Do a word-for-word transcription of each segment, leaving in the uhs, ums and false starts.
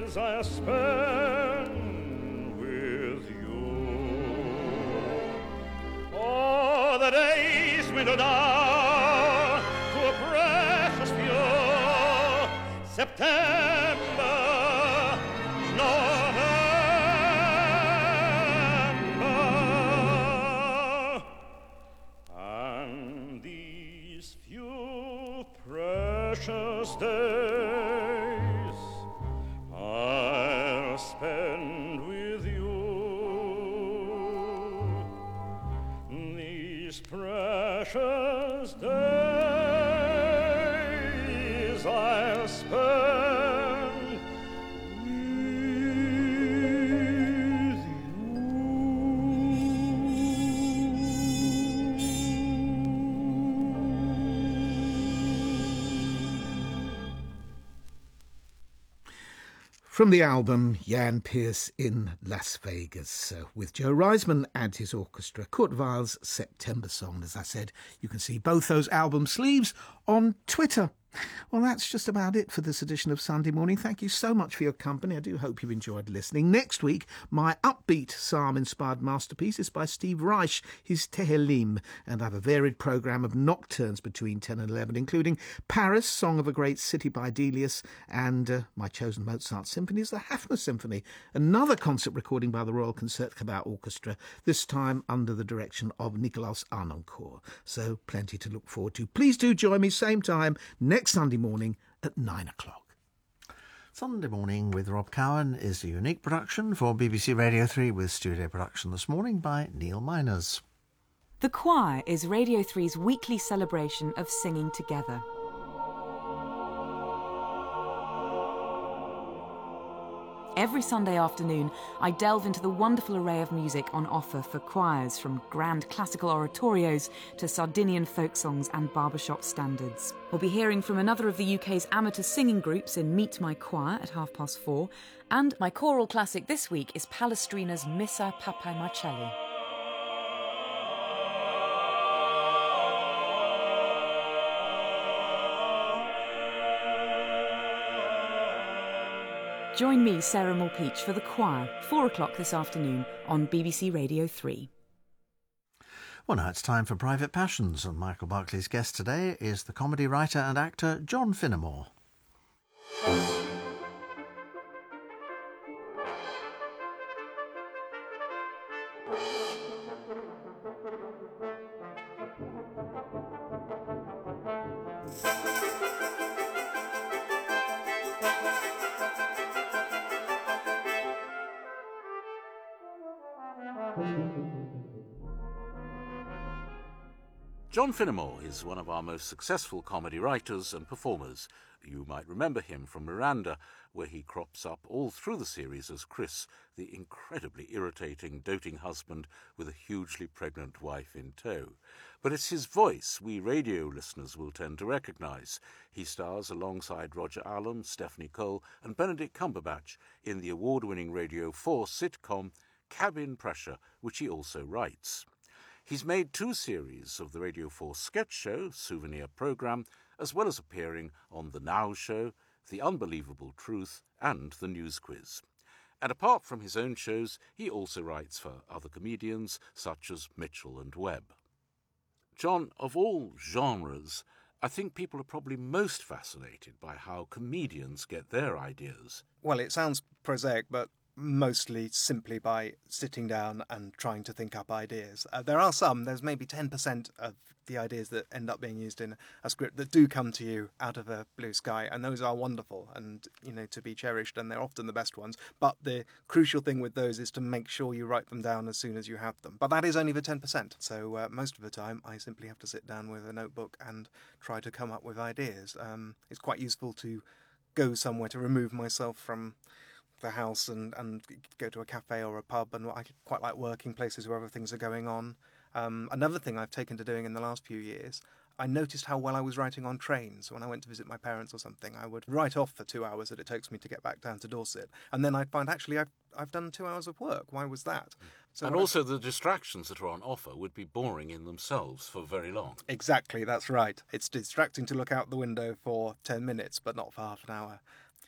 days I spend with you. Oh, the days dwindle down to a precious few. September, November, and these few precious days I'll spend with you. These precious days I'll spend with From the album Jan Peerce in Las Vegas, uh, with Joe Reisman and his orchestra, Kurt Weill's September Song. As I said, you can see both those album sleeves on Twitter. Well, that's just about it for this edition of Sunday Morning. Thank you so much for your company. I do hope you enjoyed listening. Next week, my upbeat psalm-inspired masterpiece is by Steve Reich, his Tehillim, and I have a varied programme of nocturnes between ten and eleven, including Paris, Song of a Great City by Delius, and uh, my chosen Mozart symphony is the Hafner Symphony, another concert recording by the Royal Concertgebouw Orchestra, this time under the direction of Nikolaus Arnoncourt. So plenty to look forward to. Please do join me same time next Sunday morning at nine o'clock. Sunday Morning with Rob Cowan is a unique production for B B C Radio three with studio production this morning by Neil Miners. The Choir is Radio three's weekly celebration of singing together. Every Sunday afternoon, I delve into the wonderful array of music on offer for choirs, from grand classical oratorios to Sardinian folk songs and barbershop standards. We'll be hearing from another of the U K's amateur singing groups in Meet My Choir at half past four, and my choral classic this week is Palestrina's Missa Papae Marcelli. Join me, Sarah Mulpeach, for The Choir, four o'clock this afternoon on B B C Radio three. Well, now it's time for Private Passions, and Michael Barclay's guest today is the comedy writer and actor John Finnemore. John Finnemore is one of our most successful comedy writers and performers. You might remember him from Miranda, where he crops up all through the series as Chris, the incredibly irritating, doting husband with a hugely pregnant wife in tow. But it's his voice we radio listeners will tend to recognise. He stars alongside Roger Allam, Stephanie Cole and Benedict Cumberbatch in the award-winning Radio four sitcom Cabin Pressure, which he also writes. He's made two series of the Radio four sketch show, Souvenir Programme, as well as appearing on The Now Show, The Unbelievable Truth, and The News Quiz. And apart from his own shows, he also writes for other comedians, such as Mitchell and Webb. John, of all genres, I think people are probably most fascinated by how comedians get their ideas. Well, it sounds prosaic, but mostly simply by sitting down and trying to think up ideas. Uh, there are some, there's maybe ten percent of the ideas that end up being used in a script that do come to you out of a blue sky, and those are wonderful and, you know, to be cherished, and they're often the best ones. But the crucial thing with those is to make sure you write them down as soon as you have them. But that is only the ten percent, so uh, most of the time I simply have to sit down with a notebook and try to come up with ideas. Um, it's quite useful to go somewhere to remove myself from the house and, and go to a cafe or a pub, and I quite like working places where other things are going on. Um, another thing I've taken to doing in the last few years, I noticed how well I was writing on trains. When I went to visit my parents or something, I would write off the two hours that it takes me to get back down to Dorset, and then I'd find, actually, I've, I've done two hours of work. Why was that? So and also the distractions that are on offer would be boring in themselves for very long. Exactly, that's right. It's distracting to look out the window for ten minutes, but not for half an hour.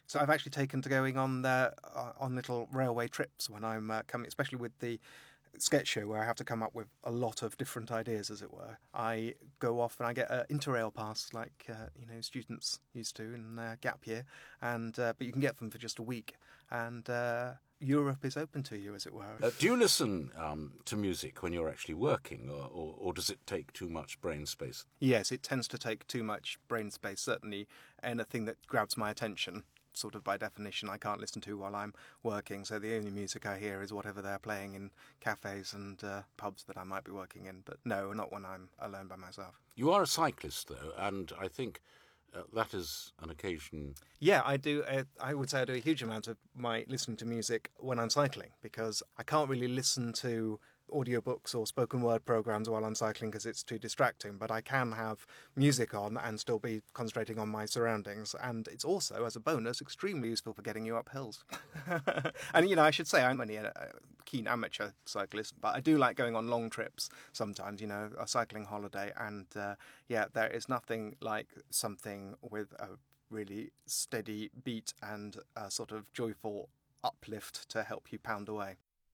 So I've actually taken to going on uh, on little railway trips when I'm uh, coming, especially with the sketch show where I have to come up with a lot of different ideas, as it were. I go off and I get an interrail pass, like uh, you know students used to in their gap year, and uh, but you can get them for just a week, and uh, Europe is open to you, as it were. Uh, do you listen um, to music when you're actually working, or, or, or does it take too much brain space? Yes, it tends to take too much brain space. Certainly, anything that grabs my attention, sort of by definition, I can't listen to while I'm working, so the only music I hear is whatever they're playing in cafes and uh, pubs that I might be working in, but no, not when I'm alone by myself. You are a cyclist, though, and I think uh, that is an occasion... Yeah, I do. Uh, I would say I do a huge amount of my listening to music when I'm cycling, because I can't really listen to audiobooks or spoken word programs while I'm cycling because it's too distracting, but I can have music on and still be concentrating on my surroundings, and it's also, as a bonus, extremely useful for getting you up hills. And you know, I should say I'm only a, a keen amateur cyclist, but I do like going on long trips sometimes, you know, a cycling holiday, and uh, yeah, there is nothing like something with a really steady beat and a sort of joyful uplift to help you pound away.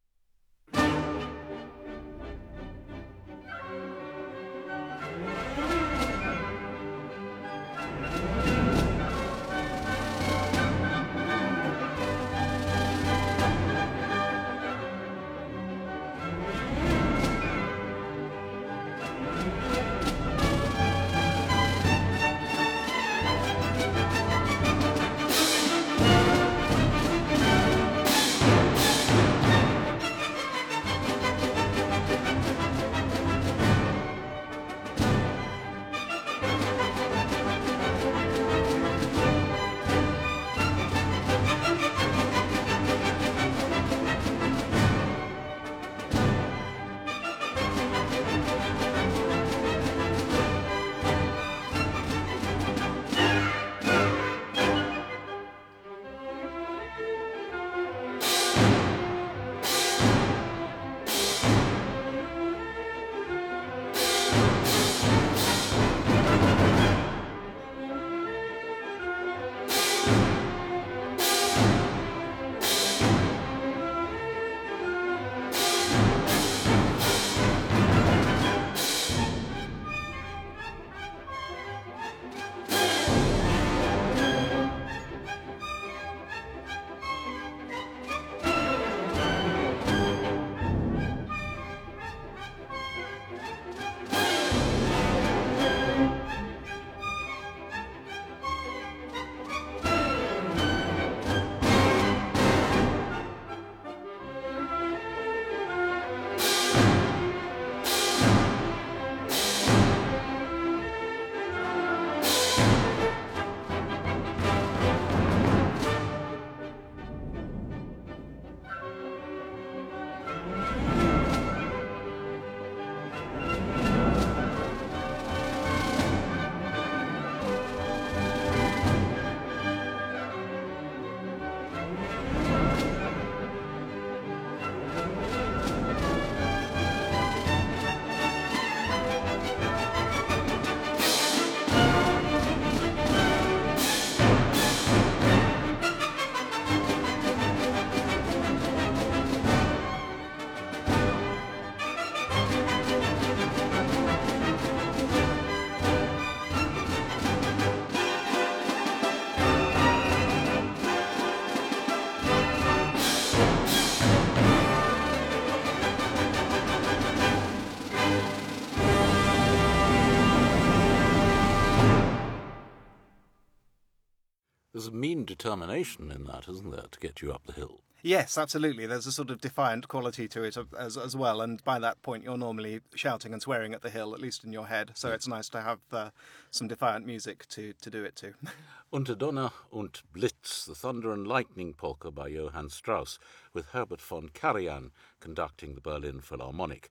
There's a mean determination in that, isn't there, to get you up the hill? Yes, absolutely. There's a sort of defiant quality to it as as well, and by that point you're normally shouting and swearing at the hill, at least in your head, so it's nice to have uh, some defiant music to, to do it to. Unter Donner und Blitz, the Thunder and Lightning Polka by Johann Strauss, with Herbert von Karajan conducting the Berlin Philharmonic.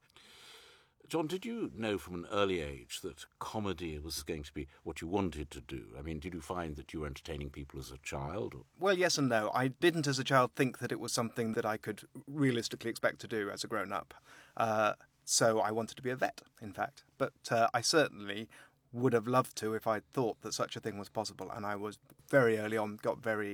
John, did you know from an early age that comedy was going to be what you wanted to do? I mean, did you find that you were entertaining people as a child? Or? Well, yes and no. I didn't as a child think that it was something that I could realistically expect to do as a grown-up. Uh, so I wanted to be a vet, in fact. But uh, I certainly would have loved to if I thought that such a thing was possible. And I was very early on, got very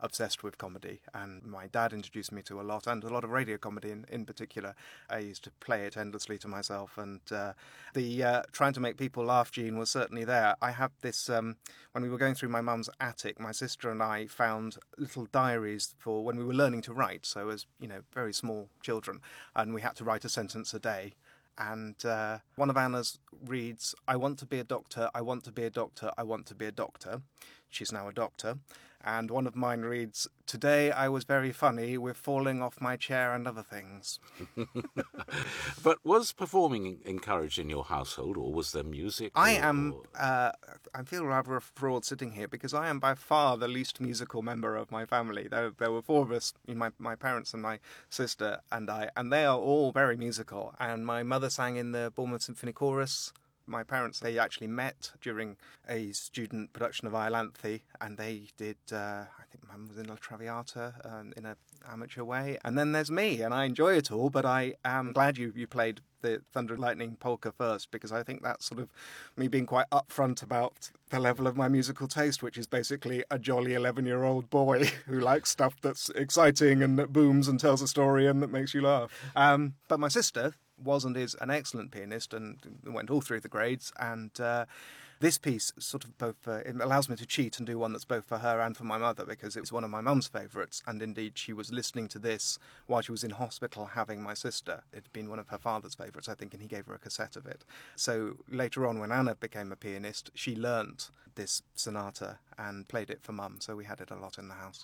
obsessed with comedy, and my dad introduced me to a lot, and a lot of radio comedy in, in particular. I used to play it endlessly to myself, and uh, the uh, trying to make people laugh gene was certainly there. I have this, um, when we were going through my mum's attic, my sister and I found little diaries for when we were learning to write, so as, you know, very small children, and we had to write a sentence a day. And uh, one of Anna's reads, "I want to be a doctor, I want to be a doctor, I want to be a doctor." She's now a doctor. And one of mine reads, "Today I was very funny with falling off my chair and other things." But was performing encouraged in your household, or was there music? I or, am, or... uh, I feel rather a fraud sitting here because I am by far the least musical member of my family. There, there were four of us, my, my parents and my sister and I, and they are all very musical. And my mother sang in the Bournemouth Symphony Chorus. My parents, they actually met during a student production of Iolanthe, and they did, uh, I think Mum was in La Traviata um, in an amateur way. And then there's me, and I enjoy it all, but I am glad you, you played the Thunder and Lightning polka first, because I think that's sort of me being quite upfront about the level of my musical taste, which is basically a jolly eleven-year-old boy who likes stuff that's exciting and that booms and tells a story and that makes you laugh. Um, but my sister was and is an excellent pianist and went all through the grades, and uh, this piece sort of both uh, it allows me to cheat and do one that's both for her and for my mother, because it was one of my mum's favourites, and indeed she was listening to this while she was in hospital having my sister. It had been one of her father's favourites, I think, and he gave her a cassette of it. So later on, when Anna became a pianist, she learnt this sonata and played it for Mum, so we had it a lot in the house.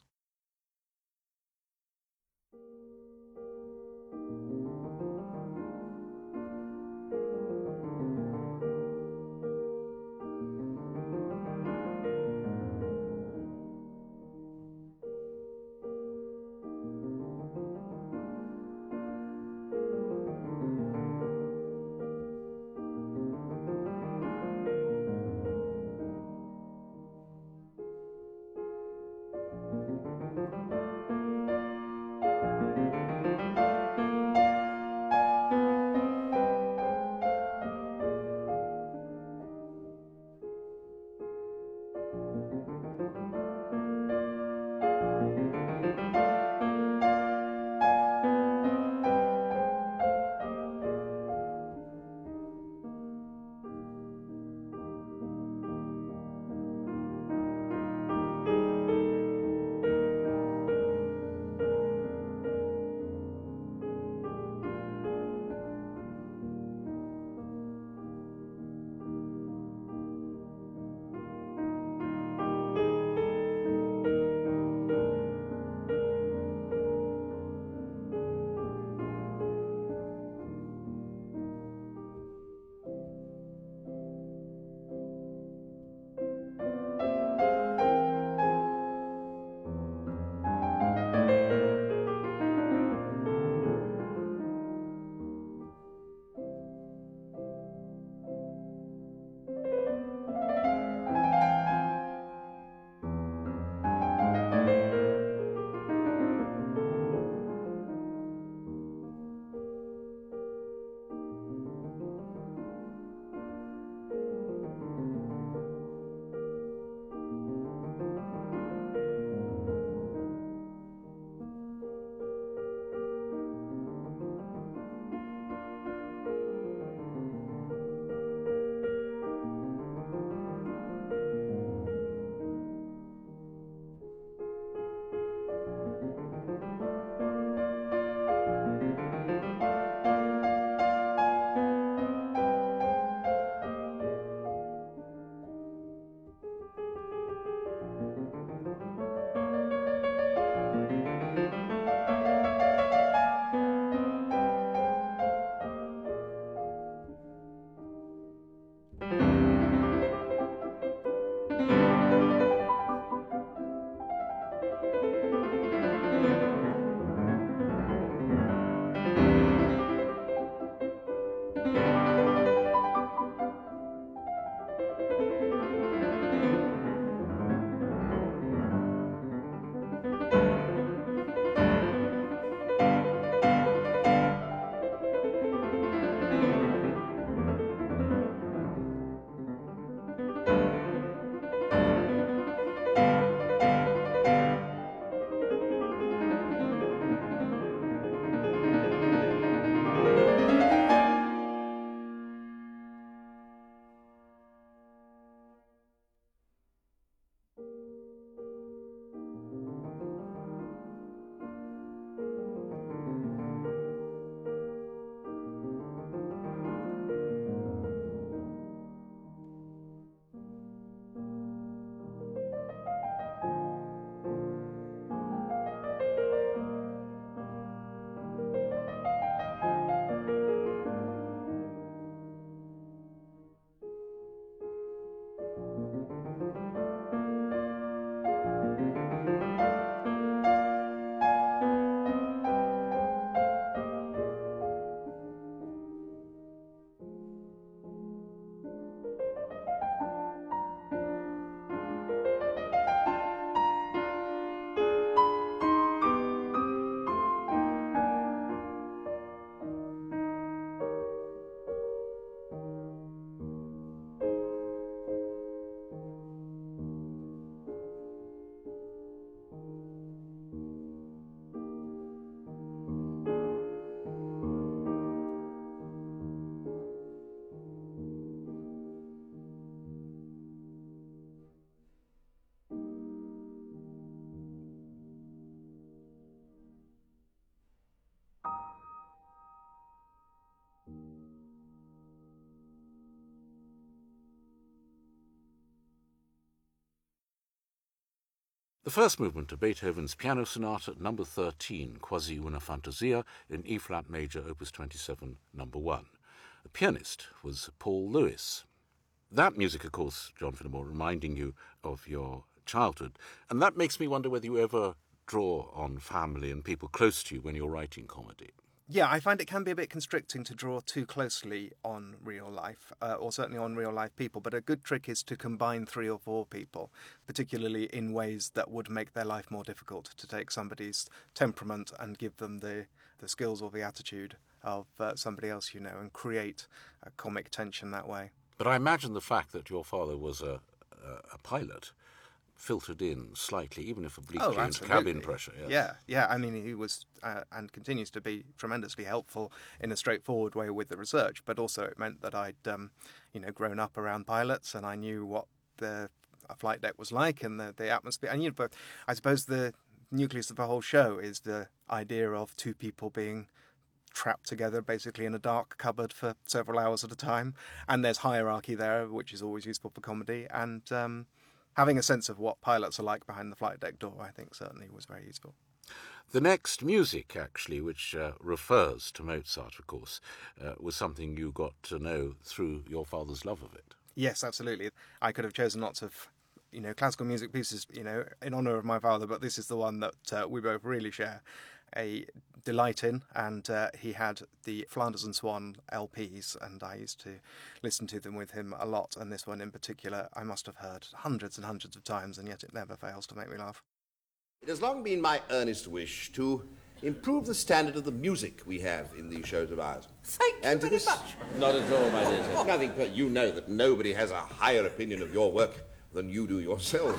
The first movement of Beethoven's Piano Sonata number thirteen, Quasi una Fantasia, in E-flat major, opus twenty-seven, number one. The pianist was Paul Lewis. That music, of course, John Finnemore, reminding you of your childhood, and that makes me wonder whether you ever draw on family and people close to you when you're writing comedy. Yeah, I find it can be a bit constricting to draw too closely on real life, uh, or certainly on real life people, but a good trick is to combine three or four people, particularly in ways that would make their life more difficult, to take somebody's temperament and give them the, the skills or the attitude of uh, somebody else you know, and create a comic tension that way. But I imagine the fact that your father was a, a, a pilot filtered in slightly, even if obliquely, oh, into cabin pressure. Yes. Yeah, yeah. I mean, he was uh, and continues to be tremendously helpful in a straightforward way with the research, but also it meant that I'd, um, you know, grown up around pilots and I knew what the a flight deck was like and the, the atmosphere. And you know, but I suppose the nucleus of the whole show is the idea of two people being trapped together basically in a dark cupboard for several hours at a time, and there's hierarchy there, which is always useful for comedy, and um, having a sense of what pilots are like behind the flight deck door, I think, certainly was very useful. The next music, actually, which uh, refers to Mozart, of course, uh, was something you got to know through your father's love of it. Yes, absolutely. I could have chosen lots of, you know, classical music pieces, you know, in honour of my father, but this is the one that uh, we both really share a delight in, and uh, he had the Flanders and Swan L Ps, and I used to listen to them with him a lot, and this one in particular I must have heard hundreds and hundreds of times, and yet it never fails to make me laugh. It has long been my earnest wish to improve the standard of the music we have in these shows of ours. Thank you and to very this... much. Not at all, my dear sir. Nothing, but you know that nobody has a higher opinion of your work than you do yourself.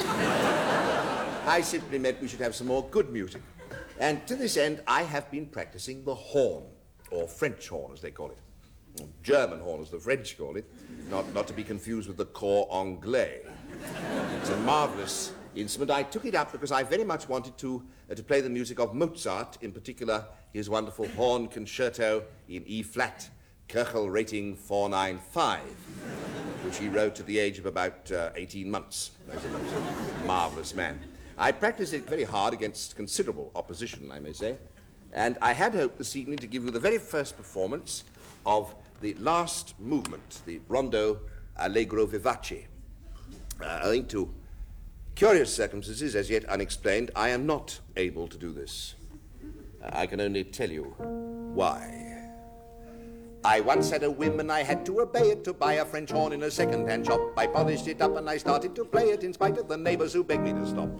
I simply meant we should have some more good music. And to this end, I have been practicing the horn, or French horn, as they call it. German horn, as the French call it, not, not to be confused with the cor anglais. It's a marvellous instrument. I took it up because I very much wanted to, uh, to play the music of Mozart, in particular his wonderful horn concerto in E-flat, Köchel rating four ninety-five, which he wrote at the age of about uh, eighteen months. He's a marvellous man. I practiced it very hard against considerable opposition, I may say, and I had hoped this evening to give you the very first performance of the last movement, the Rondo Allegro Vivace. Uh, owing to curious circumstances, as yet unexplained, I am not able to do this. Uh, I can only tell you why. I once had a whim and I had to obey it to buy a French horn in a second-hand shop. I polished it up and I started to play it in spite of the neighbours who begged me to stop.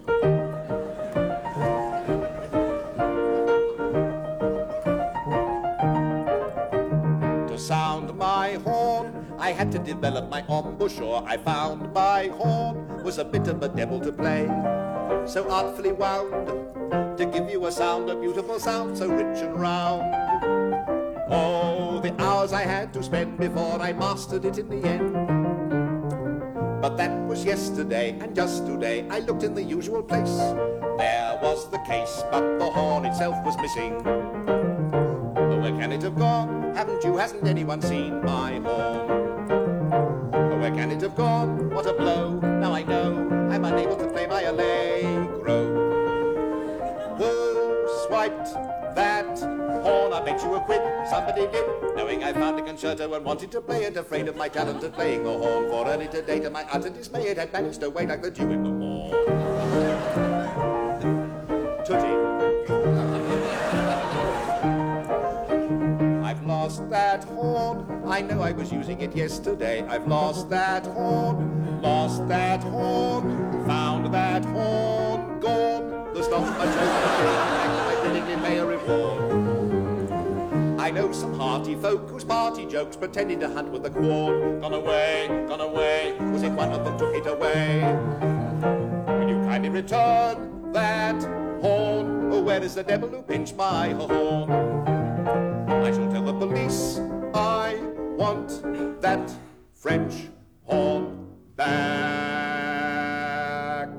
To sound my horn, I had to develop my embouchure. I found my horn was a bit of a devil to play, so artfully wound to give you a sound, a beautiful sound, so rich and round. Oh, the hours I had to spend before I mastered it in the end. But that was yesterday, and just today I looked in the usual place. There was the case, but the horn itself was missing. Oh, where can it have gone? Haven't you, hasn't anyone seen my horn? Oh, where can it have gone? What a blow. Now I know I'm unable to play my Allegro. Who swiped that horn? I bet you a quid. Somebody did, knowing I found a concerto and wanted to play it, afraid of my talent at playing the horn. For early today, to my utter dismay, it had managed to wait like the dew in the morn. Tootie. I've lost that horn. I know I was using it yesterday. I've lost that horn. Lost that horn. Found that horn. Gone. The stop I chose I willingly pay a reward. I know some hearty folk whose party jokes pretending to hunt with the quad. Gone away, gone away, was it one of them took it away? Will you kindly return that horn? Oh, where is the devil who pinched my horn? I shall tell the police I want that French horn back.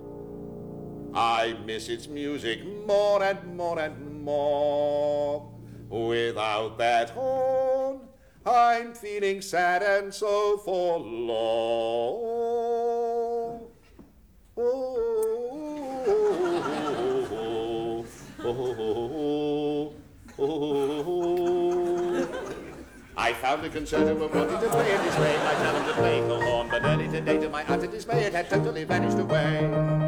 I miss its music more and more and more. Without that horn, I'm feeling sad and so forlorn. Oh. oh, oh. I found a concerto and wanted to play it this way. My talent of playing the horn, but early today, to my utter dismay, it had totally vanished away.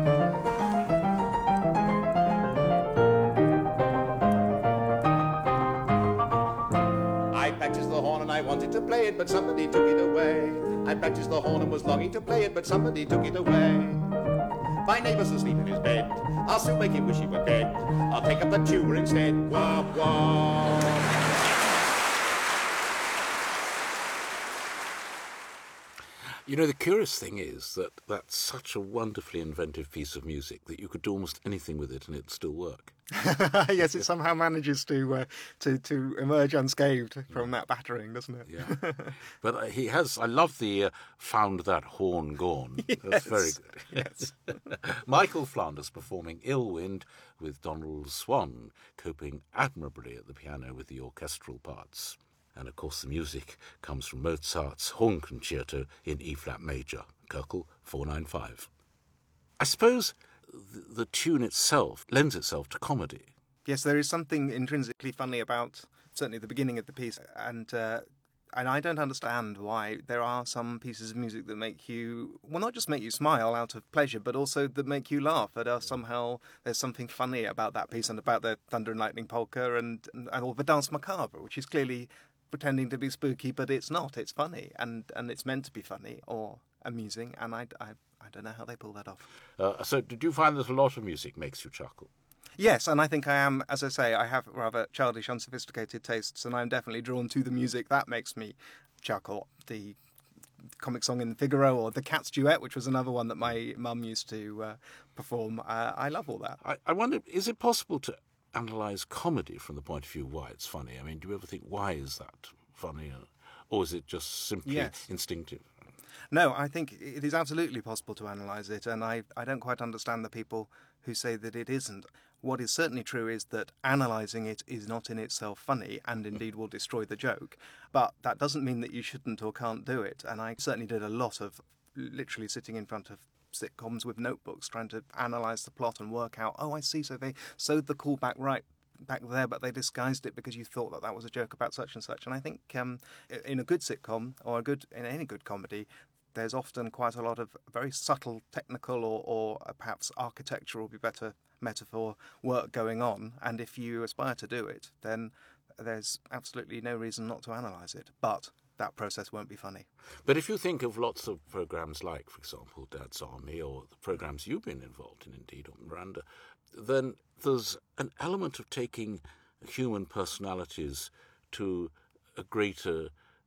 I practiced the horn and I wanted to play it, but somebody took it away. I practiced the horn and was longing to play it, but somebody took it away. My neighbour's asleep in his bed. I'll soon make him wish he were dead. I'll take up the tuba instead. Wah, wah. You know, the curious thing is that that's such a wonderfully inventive piece of music that you could do almost anything with it and it'd still work. Yes, it somehow manages to uh, to to emerge unscathed from that battering, doesn't it? Yeah, but uh, he has. I love the uh, "Found That Horn Gone." Yes. That's very good. Yes. Michael Flanders performing "Ill Wind" with Donald Swann coping admirably at the piano with the orchestral parts. And of course, the music comes from Mozart's Horn Concerto in E flat major, Köchel four ninety-five. I suppose the, the tune itself lends itself to comedy. Yes, there is something intrinsically funny about certainly the beginning of the piece, and uh, and I don't understand why there are some pieces of music that make you, well, not just make you smile out of pleasure, but also that make you laugh. That are somehow, there's something funny about that piece and about the Thunder and Lightning Polka and, and or the Danse Macabre, which is clearly pretending to be spooky, but it's not. It's funny, and, and it's meant to be funny or amusing, and I, I, I don't know how they pull that off. Uh, so did you find that a lot of music makes you chuckle? Yes, and I think I am, as I say, I have rather childish, unsophisticated tastes, and I'm definitely drawn to the music that makes me chuckle. The comic song in Figaro, or the Cat's Duet, which was another one that my mum used to uh, perform. Uh, I love all that. I, I wonder, is it possible to analyse comedy from the point of view of why it's funny? I mean, do you ever think, why is that funny? Or is it just simply Yes. instinctive? No, I think it is absolutely possible to analyse it, and I, I don't quite understand the people who say that it isn't. What is certainly true is that analysing it is not in itself funny, and indeed will destroy the joke. But that doesn't mean that you shouldn't or can't do it, and I certainly did a lot of literally sitting in front of sitcoms with notebooks trying to analyse the plot and work out, oh, I see, so they sewed the callback right back there, but they disguised it because you thought that that was a joke about such and such. And I think um, in a good sitcom, or a good in any good comedy, there's often quite a lot of very subtle technical or, or perhaps architectural, be better metaphor, work going on. And if you aspire to do it, then there's absolutely no reason not to analyse it. But that process won't be funny. But if you think of lots of programmes like, for example, Dad's Army, or the programmes you've been involved in, indeed, on Miranda, then there's an element of taking human personalities to a greater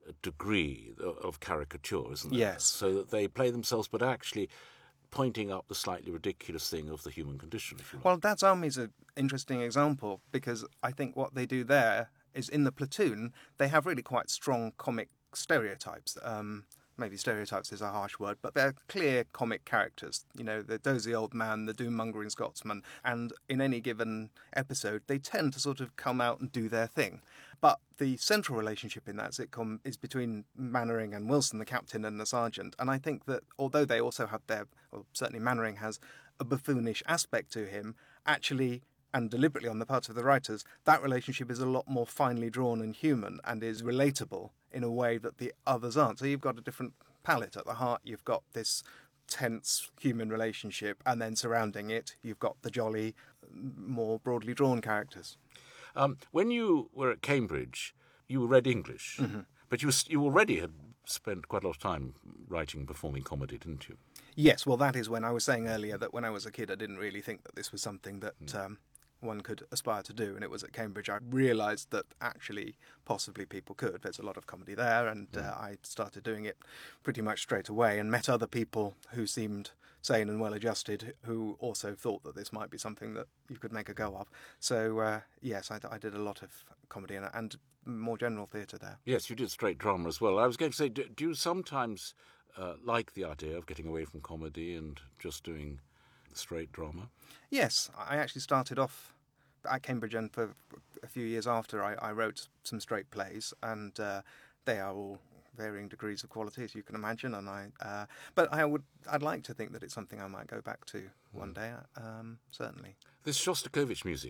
degree of caricature, isn't there? Yes. So that they play themselves, but actually pointing up the slightly ridiculous thing of the human condition, if you like. Well, Dad's Army is an interesting example, because I think what they do there is, in the platoon, they have really quite strong comic stereotypes. Um, maybe stereotypes is a harsh word, but they're clear comic characters. You know, the dozy old man, the doom-mongering Scotsman, and in any given episode, they tend to sort of come out and do their thing. But the central relationship in that sitcom is between Mannering and Wilson, the captain and the sergeant. And I think that although they also have their, well, certainly Mannering has a buffoonish aspect to him, actually, and deliberately on the part of the writers, that relationship is a lot more finely drawn and human and is relatable in a way that the others aren't. So you've got a different palette at the heart. You've got this tense human relationship, and then surrounding it, you've got the jolly, more broadly drawn characters. Um, when you were at Cambridge, you read English, mm-hmm. but you, you already had spent quite a lot of time writing and performing comedy, didn't you? Yes, well, that is when I was saying earlier that when I was a kid, I didn't really think that this was something that mm. um, one could aspire to do. And it was at Cambridge I realised that actually possibly people could. There's a lot of comedy there, and mm. uh, I started doing it pretty much straight away and met other people who seemed sane and well-adjusted who also thought that this might be something that you could make a go of. So, uh, yes, I, I did a lot of comedy and, and more general theatre there. Yes, you did straight drama as well. I was going to say, do, do you sometimes uh, like the idea of getting away from comedy and just doing straight drama? Yes, I actually started off at Cambridge, and for a few years after I, I wrote some straight plays, and uh, they are all varying degrees of quality, as you can imagine. And I, uh, but I would, I'd like to think that it's something I might go back to one day. Um, certainly. This Shostakovich music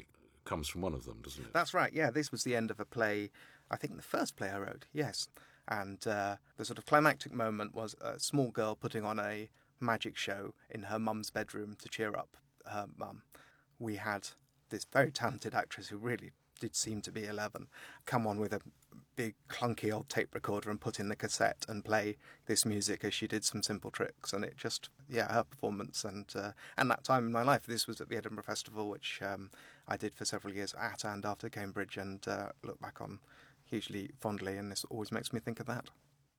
comes from one of them, doesn't it? That's right, yeah. This was the end of a play, I think the first play I wrote, yes. And uh, the sort of climactic moment was a small girl putting on a magic show in her mum's bedroom to cheer up her mum. We had this very talented actress who really did seem to be eleven come on with a big clunky old tape recorder and put in the cassette and play this music as she did some simple tricks, and it just, yeah, her performance and uh, and that time in my life. This was at the Edinburgh Festival, which um, I did for several years at and after Cambridge, and uh, look back on hugely fondly, and this always makes me think of that.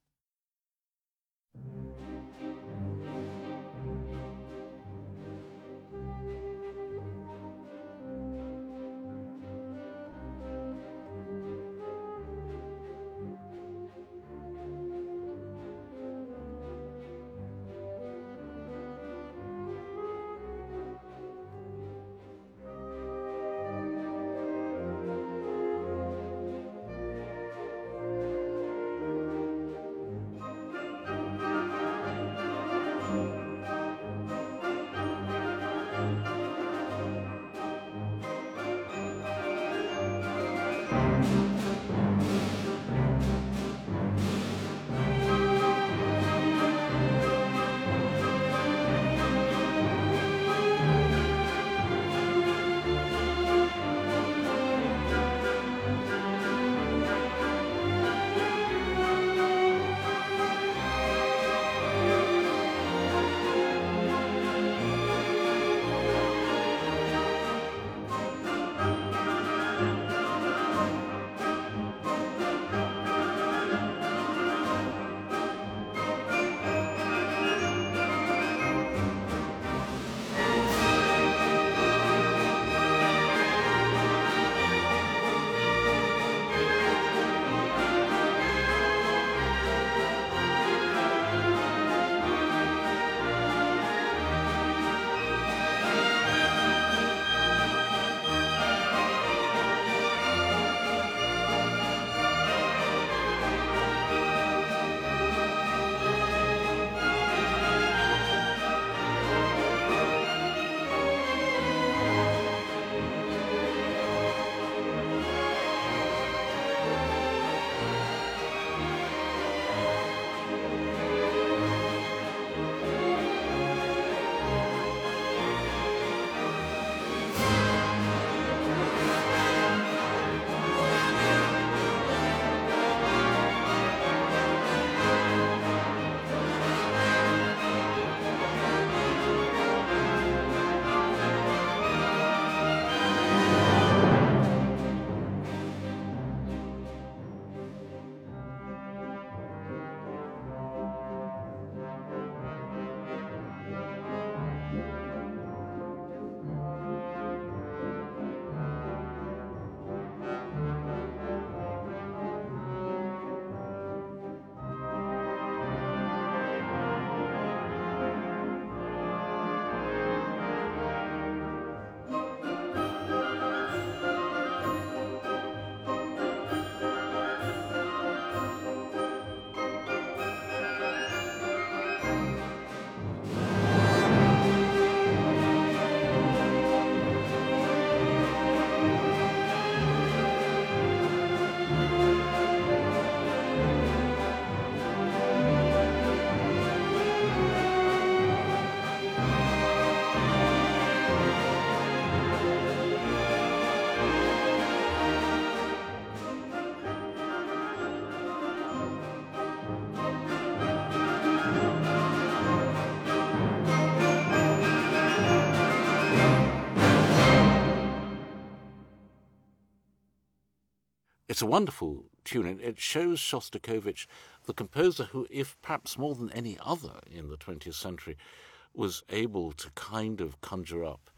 It's a wonderful tune, and it shows Shostakovich, the composer who, if perhaps more than any other in the twentieth century, was able to kind of conjure up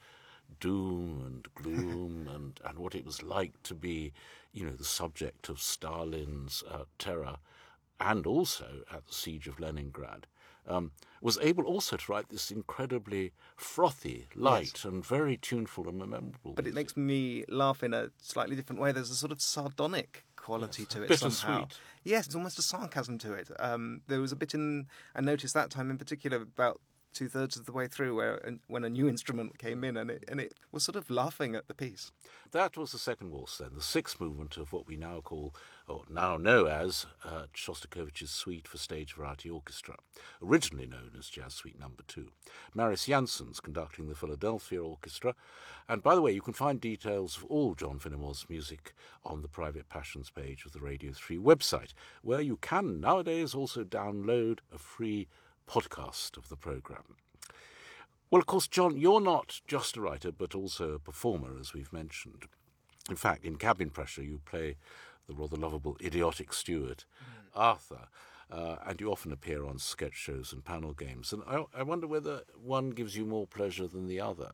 doom and gloom and, and what it was like to be, you know, the subject of Stalin's uh, terror, and also at the siege of Leningrad. Um, was able also to write this incredibly frothy, light, yes. and very tuneful and memorable But music. It makes me laugh in a slightly different way. There's a sort of sardonic quality yes, to it bittersweet. somehow. Yes, it's almost a sarcasm to it. Um, there was a bit in, I noticed that time in particular, about two-thirds of the way through where when a new instrument came in and it, and it was sort of laughing at the piece. That was the second waltz then, the sixth movement of what we now call, or now know as, uh, Shostakovich's Suite for Stage Variety Orchestra, originally known as Jazz Suite Number Two. Marius Janssen's conducting the Philadelphia Orchestra. And by the way, you can find details of all John Finnemore's music on the Private Passions page of the Radio three website, where you can nowadays also download a free podcast of the programme. Well, of course, John, you're not just a writer, but also a performer, as we've mentioned. In fact, in Cabin Pressure, you play the rather lovable idiotic steward, mm. Arthur, uh, and you often appear on sketch shows and panel games. And I, I wonder whether one gives you more pleasure than the other.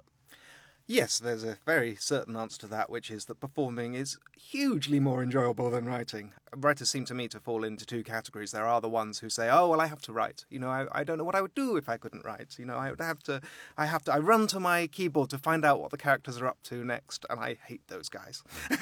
Yes, there's a very certain answer to that, which is that performing is hugely more enjoyable than writing. Writers seem to me to fall into two categories. There are the ones who say, "Oh, well, I have to write. You know, I, I don't know what I would do if I couldn't write. You know, I would have to, I have to, I run to my keyboard to find out what the characters are up to next." And I hate those guys.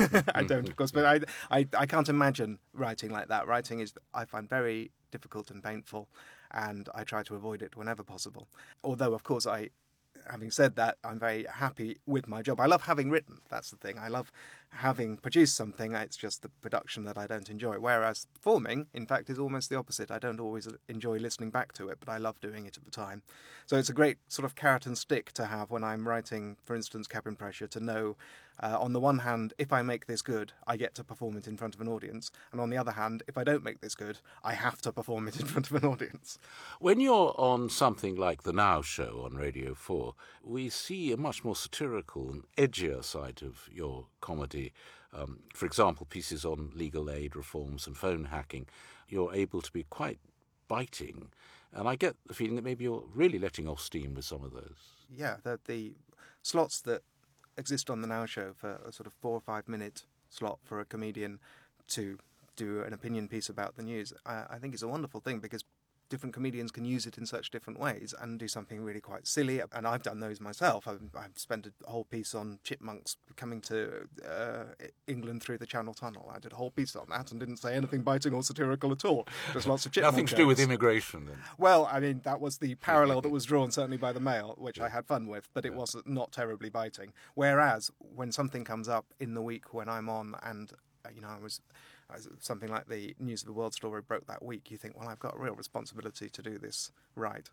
I don't, of course, but I, I, I can't imagine writing like that. Writing is, I find, very difficult and painful, and I try to avoid it whenever possible. Although, of course, I. Having said that, I'm very happy with my job. I love having written, that's the thing. I love having produced something. It's just the production that I don't enjoy. Whereas performing, in fact, is almost the opposite. I don't always enjoy listening back to it, but I love doing it at the time. So it's a great sort of carrot and stick to have when I'm writing, for instance, Cabin Pressure, to know, uh, on the one hand, if I make this good, I get to perform it in front of an audience. And on the other hand, if I don't make this good, I have to perform it in front of an audience. When you're on something like The Now Show on Radio four, we see a much more satirical and edgier side of your comedy. Um, for example, pieces on legal aid reforms and phone hacking. You're able to be quite biting. And I get the feeling that maybe you're really letting off steam with some of those. Yeah, the, the slots that exist on The Now Show for a sort of four or five minute slot for a comedian to do an opinion piece about the news, I, I think it's a wonderful thing because different comedians can use it in such different ways and do something really quite silly. And I've done those myself. I've, I've spent a whole piece on chipmunks coming to uh, England through the Channel Tunnel. I did a whole piece on that and didn't say anything biting or satirical at all. There's lots of chipmunk Nothing to jokes. do with immigration, then? Well, I mean, that was the parallel that was drawn, certainly by the Mail, which I had fun with, but it was not terribly biting. Whereas, when something comes up in the week when I'm on and, uh, you know, I was... something like the News of the World story broke that week, you think, well, I've got a real responsibility to do this right.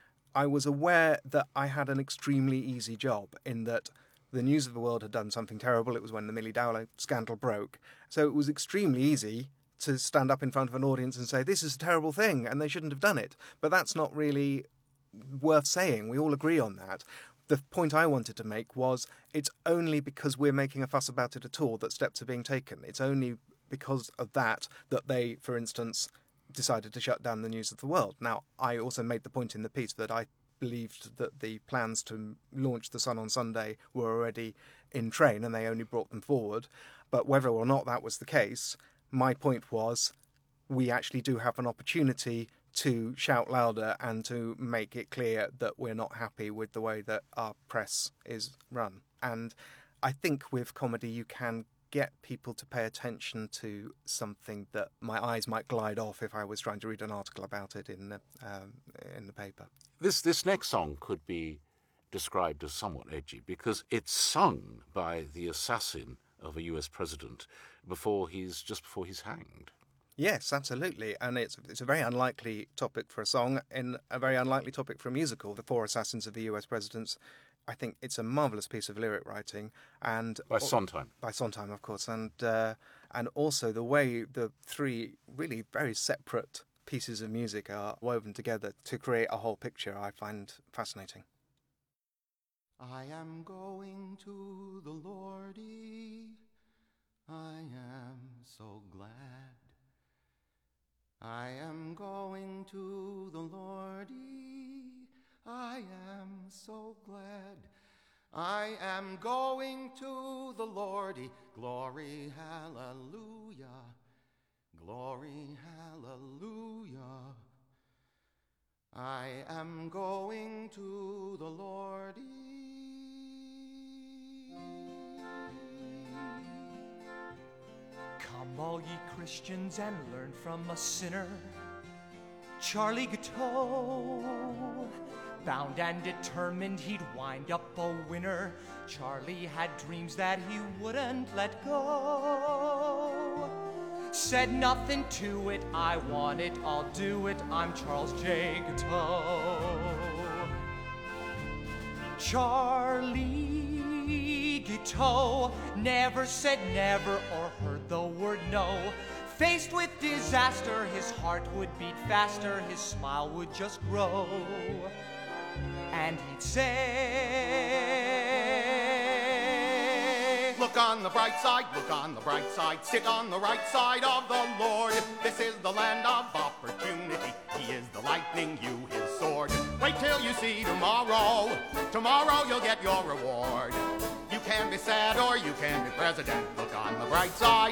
I was aware that I had an extremely easy job in that the News of the World had done something terrible. It was when the Millie Dowler scandal broke. So it was extremely easy to stand up in front of an audience and say, this is a terrible thing and they shouldn't have done it. But that's not really worth saying. We all agree on that. The point I wanted to make was it's only because we're making a fuss about it at all that steps are being taken. It's only because of that, that they, for instance, decided to shut down the News of the World. Now, I also made the point in the piece that I believed that the plans to launch The Sun on Sunday were already in train and they only brought them forward. But whether or not that was the case, my point was we actually do have an opportunity to shout louder and to make it clear that we're not happy with the way that our press is run. And I think with comedy you can get people to pay attention to something that my eyes might glide off if I was trying to read an article about it in the, um, in the paper. This this next song could be described as somewhat edgy because it's sung by the assassin of a U S president before he's just before he's hanged. Yes, absolutely, and it's it's a very unlikely topic for a song and a very unlikely topic for a musical. The Four Assassins of the U S Presidents. I think it's a marvellous piece of lyric writing, and by Sondheim. By Sondheim, of course, and uh, and also the way the three really very separate pieces of music are woven together to create a whole picture, I find fascinating. I am going to the Lordy, I am so glad. I am going to the Lordy, I am so glad. I am going to the Lordy, glory, hallelujah, glory, hallelujah. I am going to the Lordy. Come all ye Christians and learn from a sinner, Charlie Guiteau. bound and determined he'd wind up a winner. Charlie had dreams that he wouldn't let go. Said nothing to it, I want it, I'll do it, I'm Charles J. Guiteau. Charlie Guiteau never said never or heard the word no. Faced with disaster, his heart would beat faster, his smile would just grow. And he'd say, look on the bright side, look on the bright side, sit on the right side of the Lord. This is the land of opportunity, he is the lightning, you his sword. Wait till you see tomorrow, tomorrow you'll get your reward. You can be sad or you can be president, look on the bright side.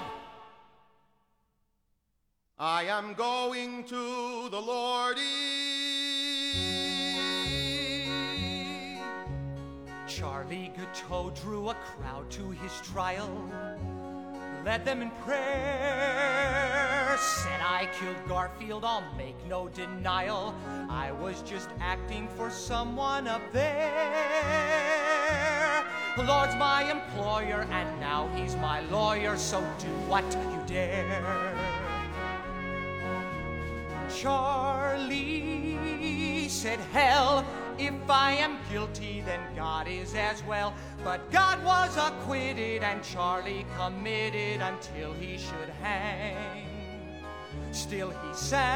I am going to the Lordy. Charlie Guiteau drew a crowd to his trial, led them in prayer, said I killed Garfield, I'll make no denial, I was just acting for someone up there. The Lord's my employer and now he's my lawyer, so do what you dare. Charlie said, hell, if I am guilty, then God is as well. But God was acquitted and Charlie committed until he should hang. Still he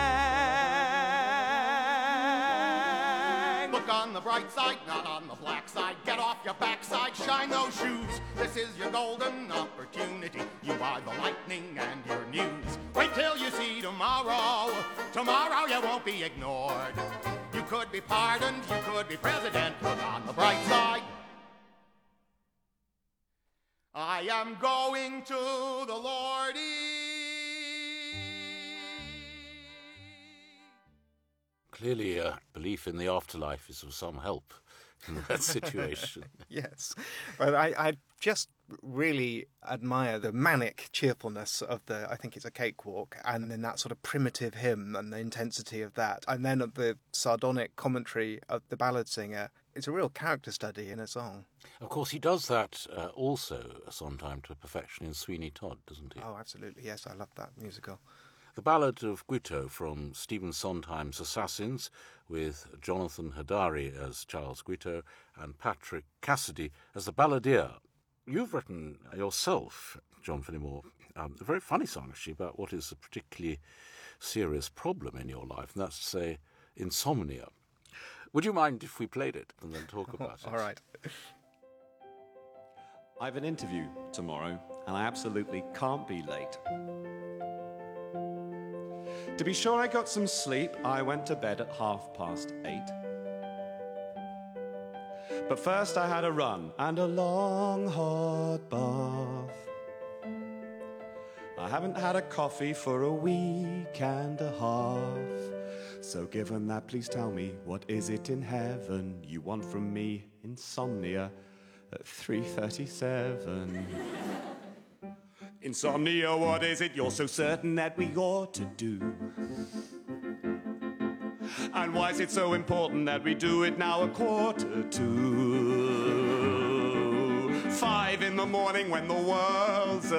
sang. Look on the bright side, not on the black side. Get off your backside, shine those shoes. This is your golden opportunity. You are the lightning and your news. Wait till you see tomorrow. Tomorrow you won't be ignored. You could be pardoned, you could be president. Look on the bright side. I am going to the Lordy. Clearly, uh, belief in the afterlife is of some help in that situation. Yes. Well, I, I just really admire the manic cheerfulness of the, I think it's a cakewalk, and then that sort of primitive hymn and the intensity of that. And then the sardonic commentary of the ballad singer. It's a real character study in a song. Of course, he does that uh, also, Sondheim, to perfection in Sweeney Todd, doesn't he? Oh, absolutely. Yes, I love that musical. The Ballad of Guiteau from Stephen Sondheim's Assassins, with Jonathan Hadari as Charles Guiteau and Patrick Cassidy as the balladeer. You've written yourself, John Finnemore, um, a very funny song, actually, about what is a particularly serious problem in your life, and that's to say, insomnia. Would you mind if we played it and then talk about All it? All right. I have an interview tomorrow, and I absolutely can't be late. To be sure I got some sleep, I went to bed at half past eight. But first I had a run and a long hot bath. I haven't had a coffee for a week and a half. So given that, please tell me, what is it in heaven you want from me? Insomnia at three thirty-seven. Insomnia, what is it you're so certain that we ought to do? And why is it so important that we do it now a quarter to five in the morning when the world's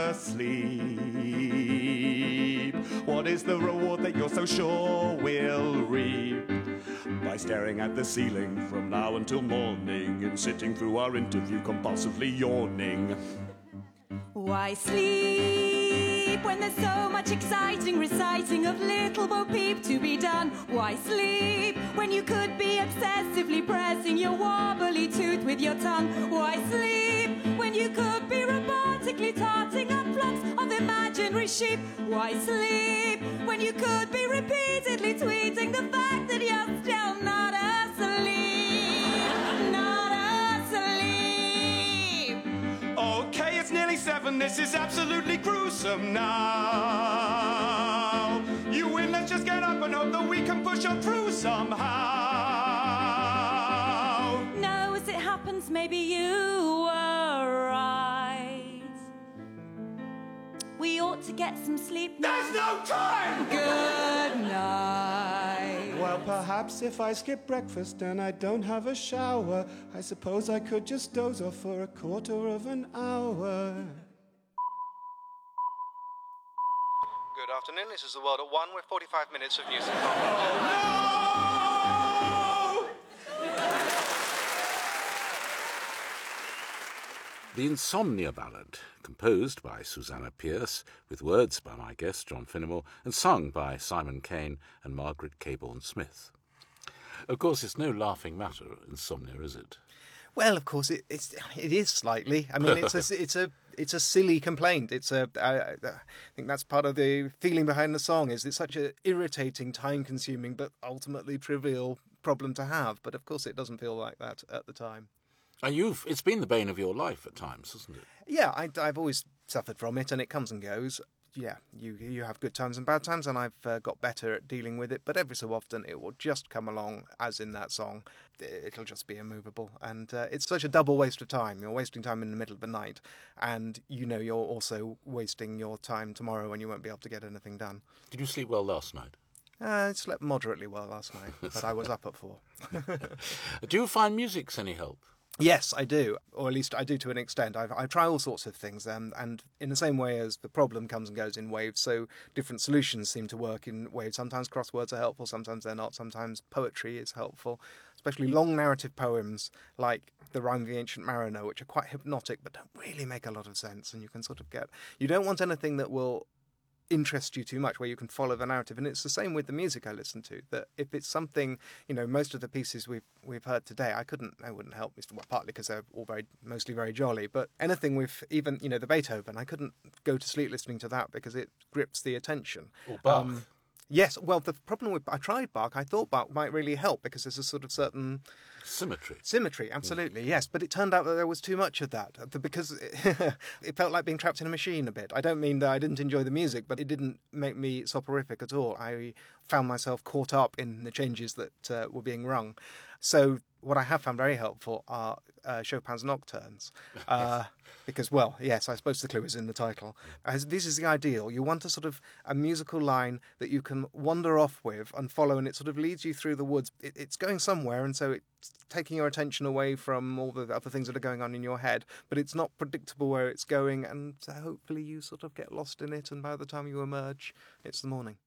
asleep? What is the reward that you're so sure we'll reap? By staring at the ceiling from now until morning and sitting through our interview compulsively yawning. Why sleep when there's so much exciting reciting of Little Bo Peep to be done? Why sleep when you could be obsessively pressing your wobbly tooth with your tongue? Why sleep when you could be robotically tarting up flocks of imaginary sheep? Why sleep when you could be repeatedly tweeting the fact that you're still not asleep? Not asleep. Okay, it's nearly seven, this is absolutely gruesome now. You win, let's just get up and hope that we can push on through somehow. No, as it happens, maybe you were right. We ought to get some sleep now. There's no time! Good night. Well, perhaps if I skip breakfast and I don't have a shower, I suppose I could just doze off for a quarter of an hour. Good afternoon, this is The World at One with forty-five minutes of news and comment. The Insomnia Ballad, composed by Susanna Pierce, with words by my guest John Finnemore, and sung by Simon Kane and Margaret Cabourn-Smith. Of course, it's no laughing matter, insomnia, is it? Well, of course, it, it's it is slightly. I mean, it's a it's a it's a silly complaint. It's a I, I think that's part of the feeling behind the song. Is it's such an irritating, time-consuming, but ultimately trivial problem to have. But of course, it doesn't feel like that at the time. And you've it's been the bane of your life at times, hasn't it? Yeah, I, I've always suffered from it, and it comes and goes. Yeah, you you have good times and bad times, and I've uh, got better at dealing with it. But every so often, it will just come along, as in that song. It'll just be immovable, and uh, it's such a double waste of time. You're wasting time in the middle of the night, and you know you're also wasting your time tomorrow when you won't be able to get anything done. Did you sleep well last night? Uh, I slept moderately well last night, but I was up at four. Do you find music's any help? Yes, I do, or at least I do to an extent. I, I try all sorts of things, um, and in the same way as the problem comes and goes in waves, so different solutions seem to work in waves. Sometimes crosswords are helpful, sometimes they're not. Sometimes poetry is helpful, especially long narrative poems like The Rime of the Ancient Mariner, which are quite hypnotic but don't really make a lot of sense, and you can sort of get... You don't want anything that will interest you too much, where you can follow the narrative. And it's the same with the music I listen to, that if it's something, you know, most of the pieces we've we've heard today, I couldn't I wouldn't help well, partly because they're all very mostly very jolly, but anything with even, you know, the Beethoven, I couldn't go to sleep listening to that because it grips the attention. Or Bach. Um, yes, well, the problem with I tried Bach. I thought Bach might really help because there's a sort of certain symmetry. Symmetry, absolutely, mm. yes. But it turned out that there was too much of that because it, it felt like being trapped in a machine a bit. I don't mean that I didn't enjoy the music, but it didn't make me soporific at all. I found myself caught up in the changes that uh, were being rung. So what I have found very helpful are uh, Chopin's nocturnes. Uh, because, well, yes, I suppose the clue is in the title. As this is the ideal. You want a sort of a musical line that you can wander off with and follow, and it sort of leads you through the woods. It, it's going somewhere, and so it's taking your attention away from all the other things that are going on in your head, but it's not predictable where it's going, and so hopefully you sort of get lost in it, and by the time you emerge, it's the morning.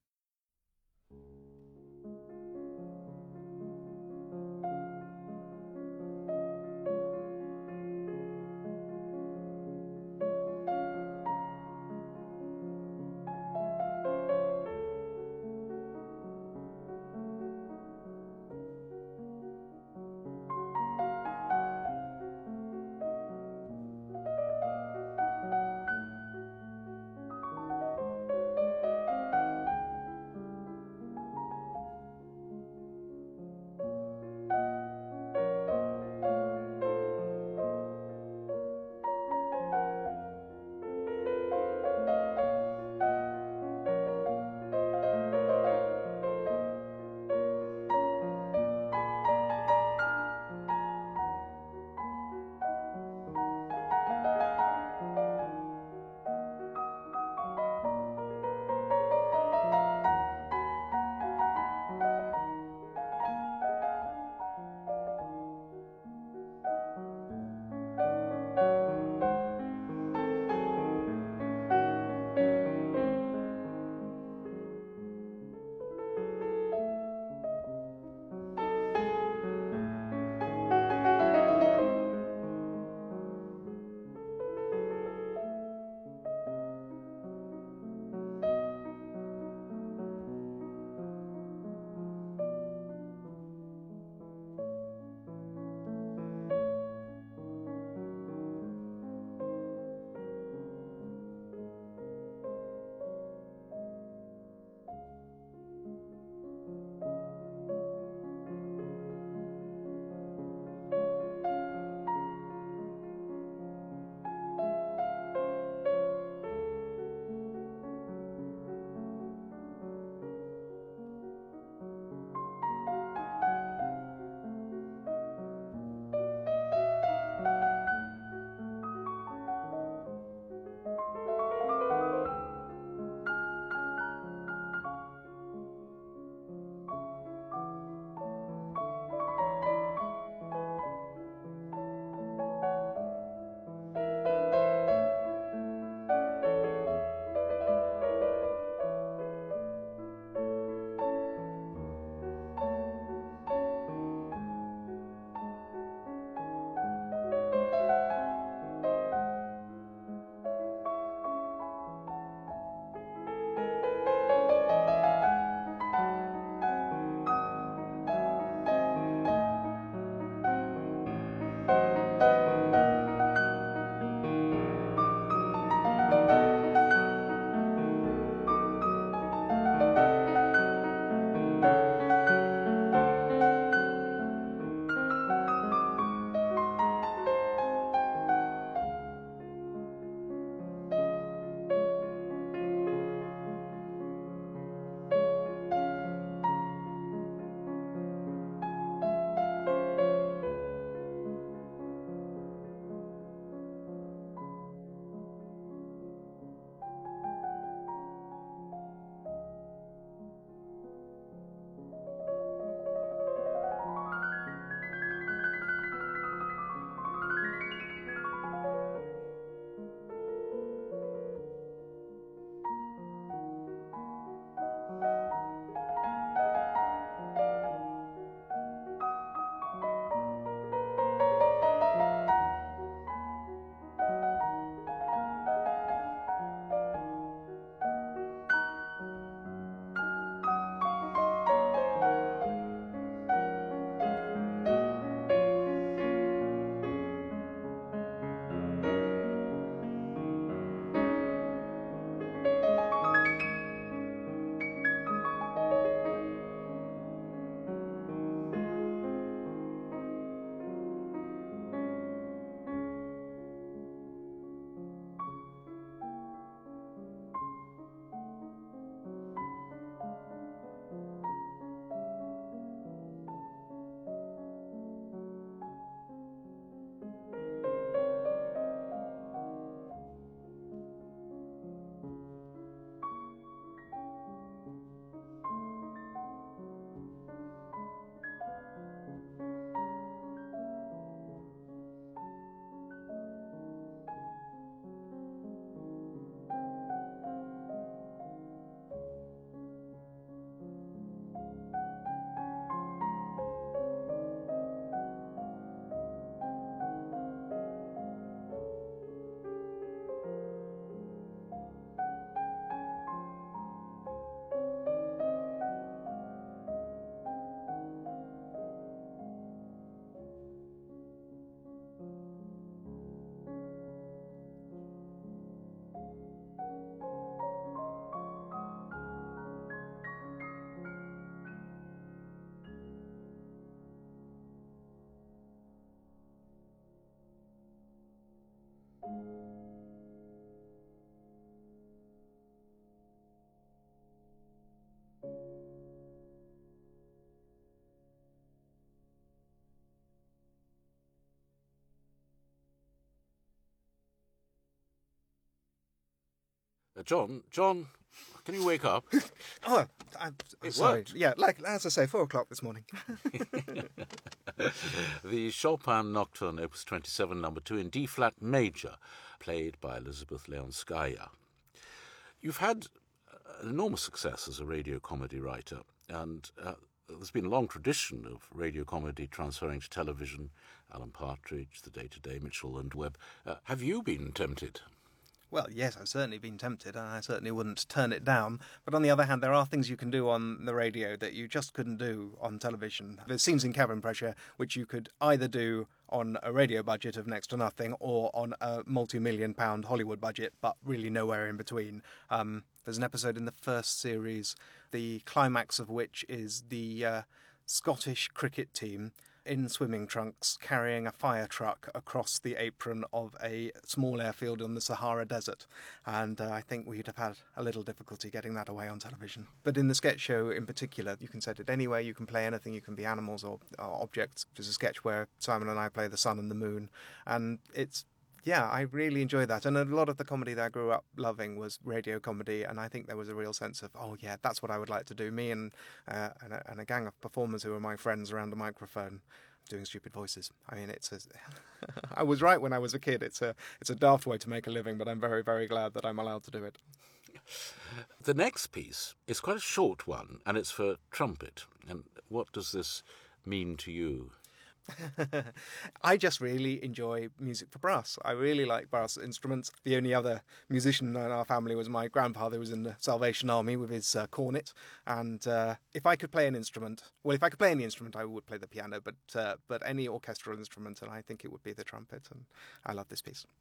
Uh, John, John, can you wake up? Oh, I'm It sorry. worked. Yeah, like as I say, four o'clock this morning. The Chopin Nocturne, Opus twenty-seven, number two, in D-flat major, played by Elizabeth Leonskaya. You've had an enormous success as a radio comedy writer, and uh, there's been a long tradition of radio comedy transferring to television. Alan Partridge, The Day-to-Day, Mitchell and Webb. Uh, have you been tempted? Well, yes, I've certainly been tempted, and I certainly wouldn't turn it down. But on the other hand, there are things you can do on the radio that you just couldn't do on television. There's scenes in Cabin Pressure which you could either do on a radio budget of next to nothing or on a multi-million pound Hollywood budget, but really nowhere in between. Um, there's an episode in the first series, the climax of which is the uh, Scottish cricket team in swimming trunks carrying a fire truck across the apron of a small airfield on the Sahara Desert. And uh, I think we'd have had a little difficulty getting that away on television. But in the sketch show in particular, you can set it anywhere, you can play anything, you can be animals or, or objects. There's a sketch where Simon and I play the sun and the moon. And it's Yeah, I really enjoy that. And a lot of the comedy that I grew up loving was radio comedy, and I think there was a real sense of, oh yeah, that's what I would like to do. Me and uh, and, a, and a gang of performers who were my friends around a microphone doing stupid voices. I mean, it's a... I was right when I was a kid. It's a it's a daft way to make a living, but I'm very, very glad that I'm allowed to do it. The next piece is quite a short one, and it's for trumpet. And what does this mean to you? I just really enjoy music for brass. I really like brass instruments. The only other musician in our family was my grandfather, who was in the Salvation Army with his uh, cornet. And uh, if I could play an instrument, well, if I could play any instrument, I would play the piano, but uh, but any orchestral instrument, and I think it would be the trumpet. And I love this piece.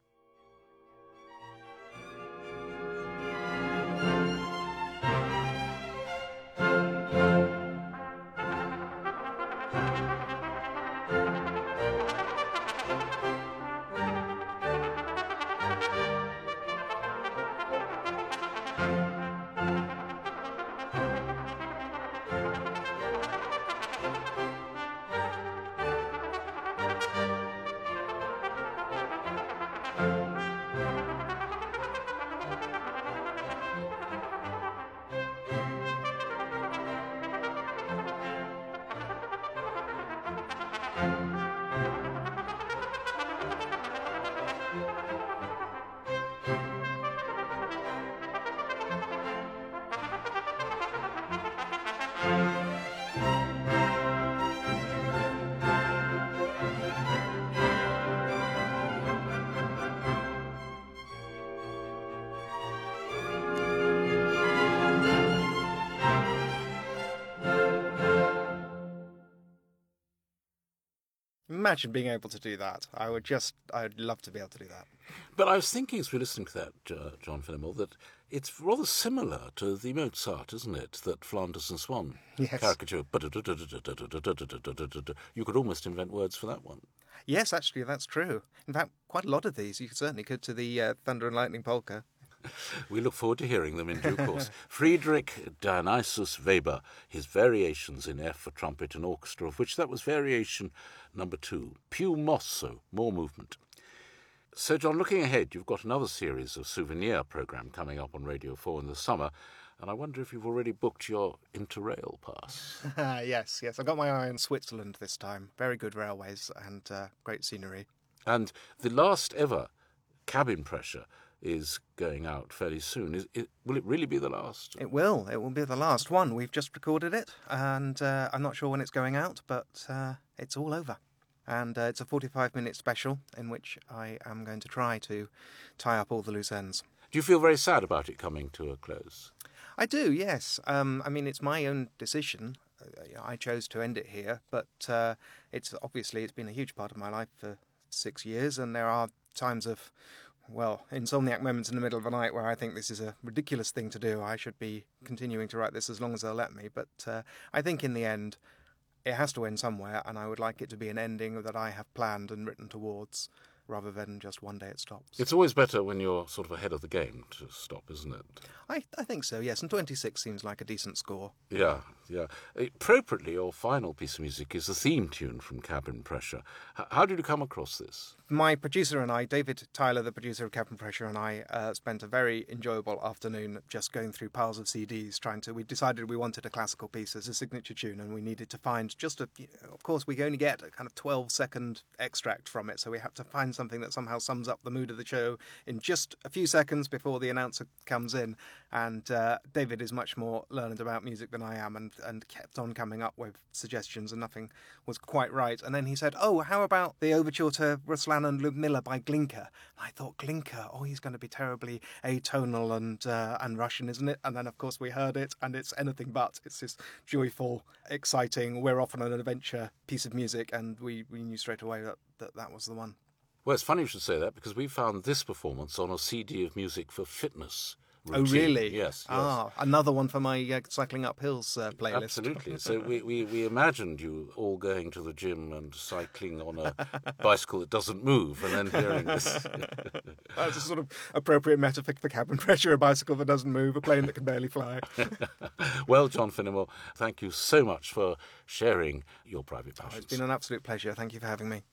Imagine being able to do that. I would just, I'd love to be able to do that. But I was thinking, as we were listening to that, uh, John Finnemore, that it's rather similar to the Mozart, isn't it? That Flanders and Swan Yes. caricature. You could almost invent words for that one. Yes, actually, that's true. In fact, quite a lot of these. You certainly could to the uh, Thunder and Lightning Polka. We look forward to hearing them in due course. Friedrich Dionysius Weber, his Variations in F for trumpet and orchestra, of which that was variation number two. Più mosso, more movement. So, John, looking ahead, you've got another series of souvenir programme coming up on Radio four in the summer, and I wonder if you've already booked your Interrail pass. yes, yes. I got my eye on Switzerland this time. Very good railways and uh, great scenery. And the last ever Cabin Pressure is going out fairly soon. Is it, will it really be the last? It will. It will be the last one. We've just recorded it, and uh, I'm not sure when it's going out, but uh, it's all over. And uh, it's a forty-five minute special in which I am going to try to tie up all the loose ends. Do you feel very sad about it coming to a close? I do, yes. Um, I mean, it's my own decision. I chose to end it here, but uh, it's obviously it's been a huge part of my life for six years, and there are times of well, insomniac moments in the middle of the night where I think this is a ridiculous thing to do. I should be continuing to write this as long as they'll let me. But uh, I think in the end, it has to end somewhere, and I would like it to be an ending that I have planned and written towards, rather than just one day it stops. It's always better when you're sort of ahead of the game to stop, isn't it? I, I think so, yes, and twenty-six seems like a decent score. Yeah, yeah. Appropriately, your final piece of music is the theme tune from Cabin Pressure. H- how did you come across this? My producer and I, David Tyler, the producer of Cabin Pressure, and I uh, spent a very enjoyable afternoon just going through piles of C Ds, trying to... We decided we wanted a classical piece as a signature tune, and we needed to find just a... You know, of course, we only get a kind of twelve-second extract from it, so we have to find something that somehow sums up the mood of the show in just a few seconds before the announcer comes in. And uh, David is much more learned about music than I am, and, and kept on coming up with suggestions, and nothing was quite right. And then he said, oh, how about the overture to Ruslan and Ludmilla by Glinka? And I thought, Glinka, oh, he's going to be terribly atonal and uh, and Russian, isn't it? And then, of course, we heard it, and it's anything but. It's this joyful, exciting, we're off on an adventure piece of music, and we, we knew straight away that, that that was the one. Well, it's funny you should say that, because we found this performance on a C D of music for fitness routine. Oh, really? Yes. Ah, yes. another one for my uh, Cycling Up Hills uh, playlist. Absolutely. So we, we, we imagined you all going to the gym and cycling on a bicycle that doesn't move, and then hearing this. That's a sort of appropriate metaphor for Cabin Pressure, a bicycle that doesn't move, a plane that can barely fly. Well, John Finnemore, thank you so much for sharing your private passions. Oh, it's been an absolute pleasure. Thank you for having me.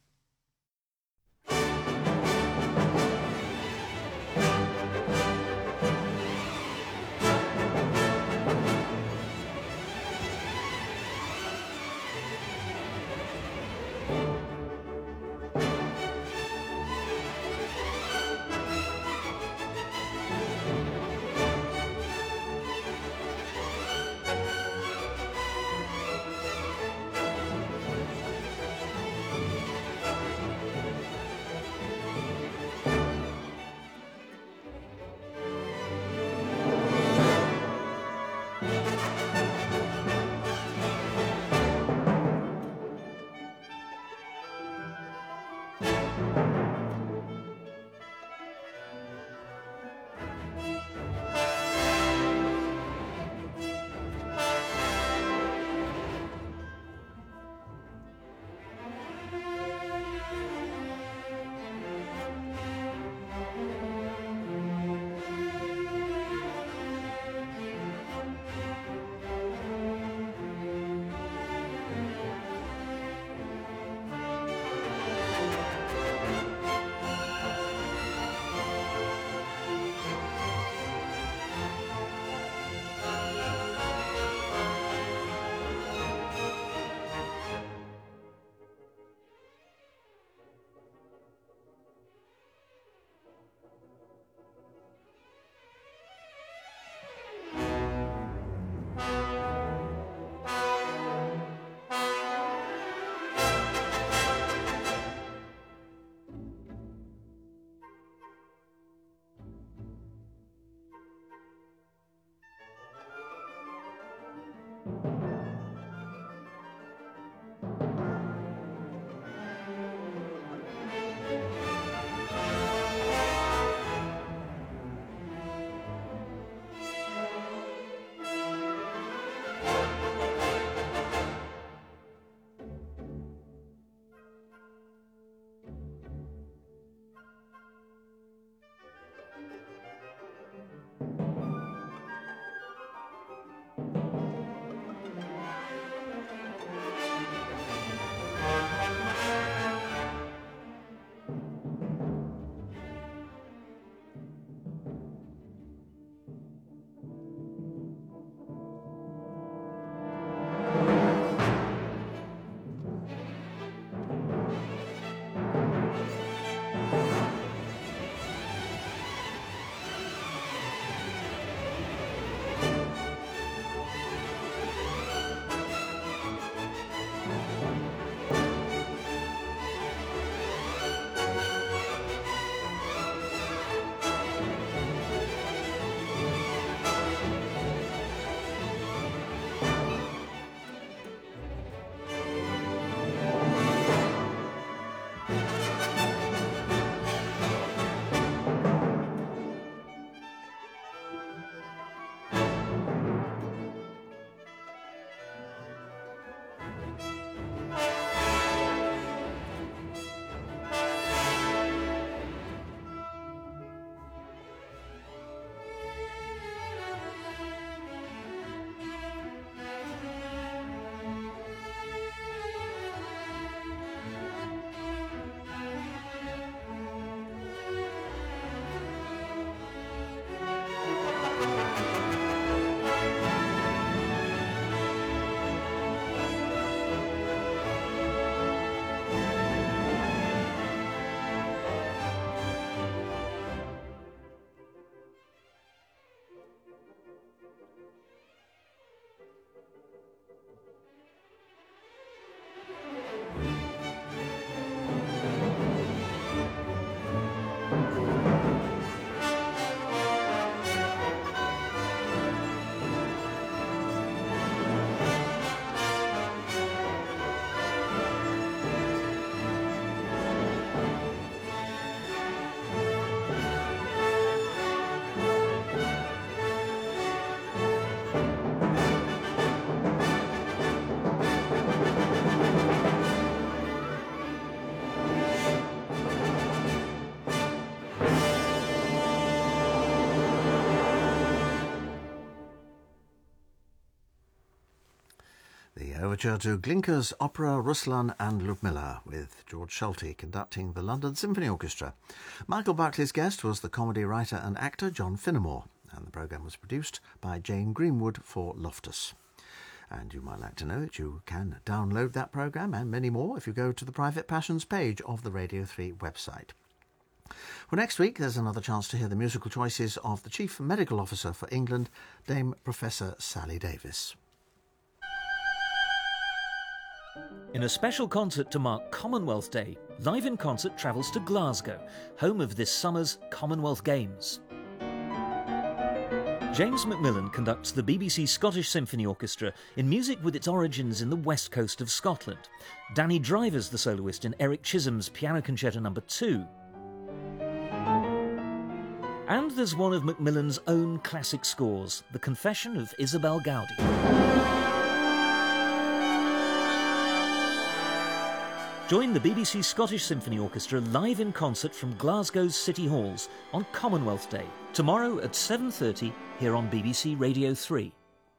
The overture to Glinka's opera Ruslan and Ludmilla, with George Schulte conducting the London Symphony Orchestra. Michael Buckley's guest was the comedy writer and actor John Finnemore, and the programme was produced by Jane Greenwood for Loftus. And you might like to know that you can download that programme and many more if you go to the Private Passions page of the Radio three website. For next week, there's another chance to hear the musical choices of the Chief Medical Officer for England, Dame Professor Sally Davis. In a special concert to mark Commonwealth Day, Live in Concert travels to Glasgow, home of this summer's Commonwealth Games. James Macmillan conducts the B B C Scottish Symphony Orchestra in music with its origins in the west coast of Scotland. Danny Driver's the soloist in Eric Chisholm's Piano Concerto number two. And there's one of Macmillan's own classic scores, The Confession of Isabel Gowdy. Join the B B C Scottish Symphony Orchestra live in concert from Glasgow's City Halls on Commonwealth Day, tomorrow at seven thirty here on B B C Radio three.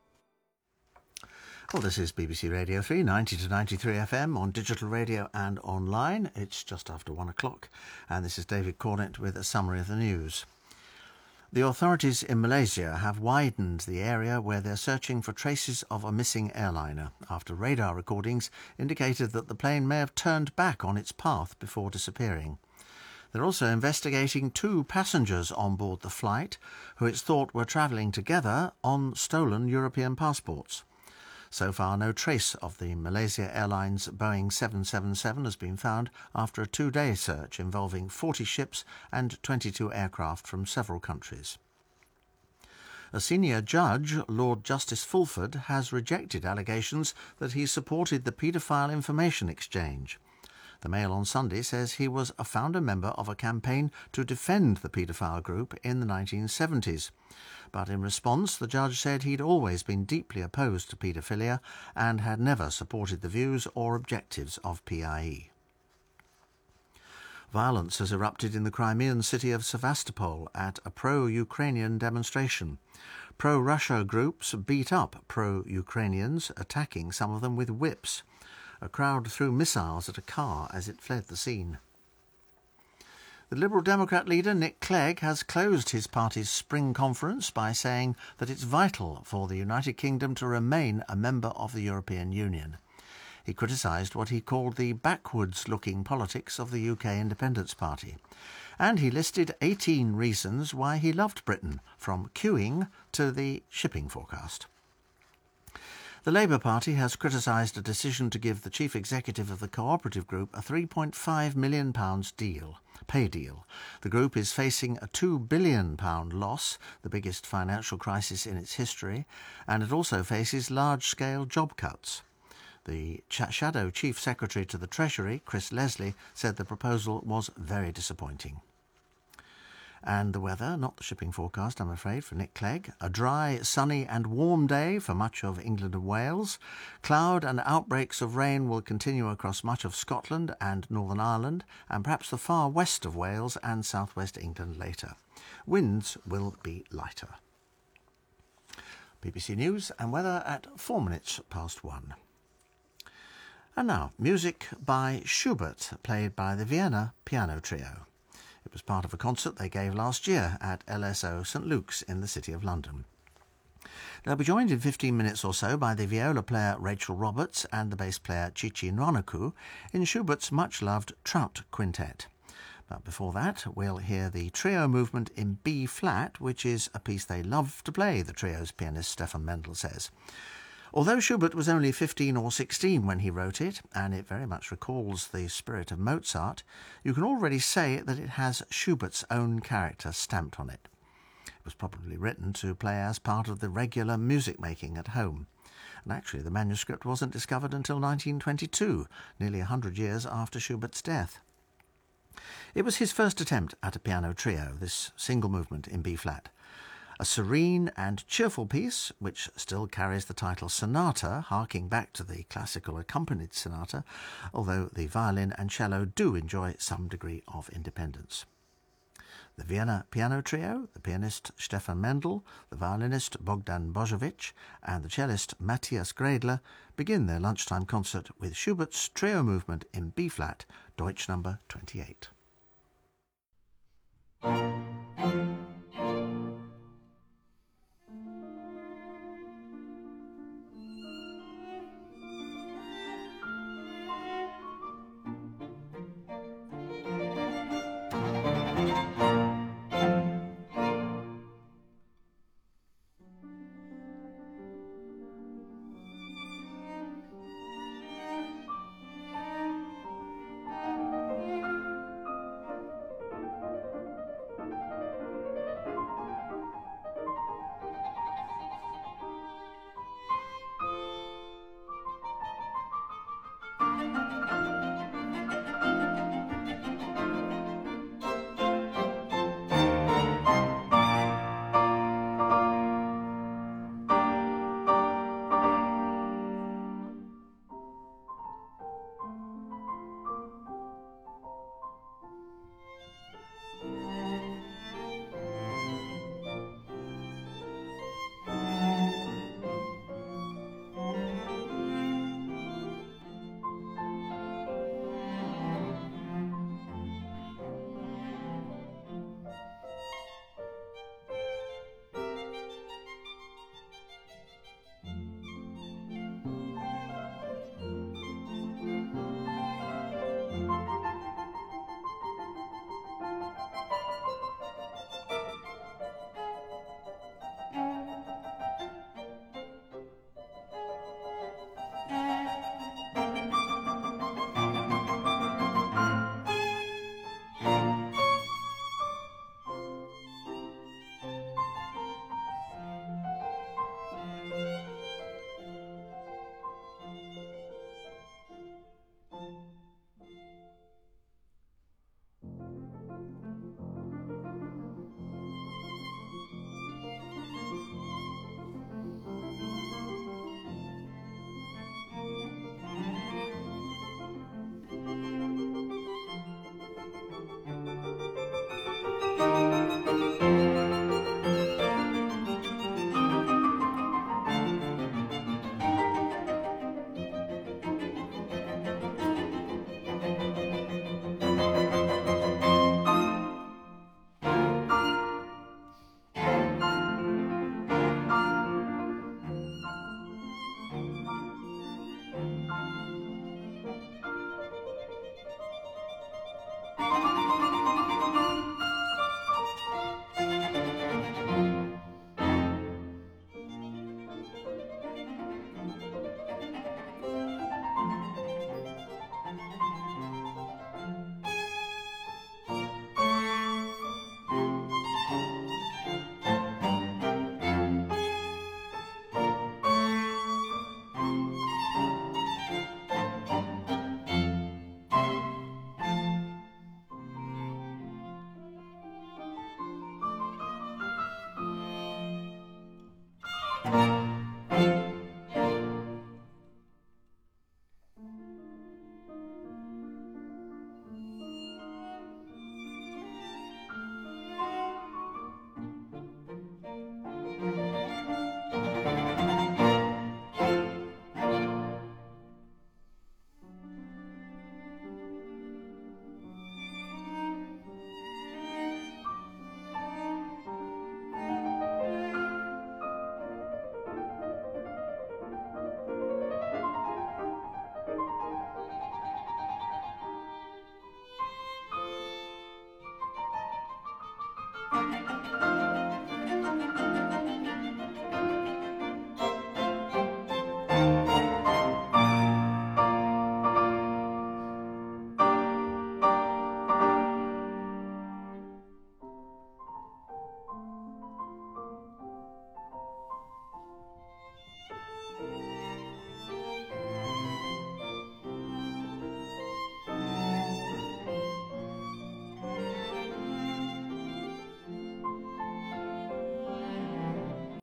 Well, this is B B C Radio three, ninety to ninety-three F M on digital radio and online. It's just after one o'clock, and this is David Cornett with a summary of the news. The authorities in Malaysia have widened the area where they're searching for traces of a missing airliner after radar recordings indicated that the plane may have turned back on its path before disappearing. They're also investigating two passengers on board the flight who it's thought were travelling together on stolen European passports. So far, no trace of the Malaysia Airlines Boeing seven seven seven has been found after a two-day search involving forty ships and twenty-two aircraft from several countries. A senior judge, Lord Justice Fulford, has rejected allegations that he supported the paedophile information exchange. The Mail on Sunday says he was a founder member of a campaign to defend the paedophile group in the nineteen seventies. But in response, the judge said he'd always been deeply opposed to paedophilia and had never supported the views or objectives of P I E. Violence has erupted in the Crimean city of Sevastopol at a pro-Ukrainian demonstration. Pro-Russia groups beat up pro-Ukrainians, attacking some of them with whips. A crowd threw missiles at a car as it fled the scene. The Liberal Democrat leader Nick Clegg has closed his party's spring conference by saying that it's vital for the United Kingdom to remain a member of the European Union. He criticised what he called the backwards-looking politics of the U K Independence Party. And he listed eighteen reasons why he loved Britain, from queuing to the shipping forecast. The Labour Party has criticised a decision to give the chief executive of the cooperative group a three point five million pounds deal, pay deal. The group is facing a two billion pounds loss, the biggest financial crisis in its history, and it also faces large-scale job cuts. The ch- shadow chief secretary to the Treasury, Chris Leslie, said the proposal was very disappointing. And the weather, not the shipping forecast, I'm afraid, for Nick Clegg. A dry, sunny and warm day for much of England and Wales. Cloud and outbreaks of rain will continue across much of Scotland and Northern Ireland, and perhaps the far west of Wales and southwest England later. Winds will be lighter. B B C News and weather at four minutes past one. And now, music by Schubert, played by the Vienna Piano Trio. It was part of a concert they gave last year at L S O St Luke's in the City of London. They'll be joined in fifteen minutes or so by the viola player Rachel Roberts and the bass player Chichi Nwanoku in Schubert's much-loved Trout Quintet. But before that, we'll hear the trio movement in B-flat, which is a piece they love to play, the trio's pianist Stefan Mendel says. Although Schubert was only fifteen or sixteen when he wrote it, and it very much recalls the spirit of Mozart, you can already say that it has Schubert's own character stamped on it. It was probably written to play as part of the regular music making at home. And actually the manuscript wasn't discovered until nineteen twenty-two, nearly a hundred years after Schubert's death. It was his first attempt at a piano trio, this single movement in B-flat. A serene and cheerful piece, which still carries the title sonata, harking back to the classical accompanied sonata, although the violin and cello do enjoy some degree of independence. The Vienna Piano Trio, the pianist Stefan Mendel, the violinist Bogdan Božović, and the cellist Matthias Grädler begin their lunchtime concert with Schubert's Trio Movement in B-flat, Deutsch number twenty-eight.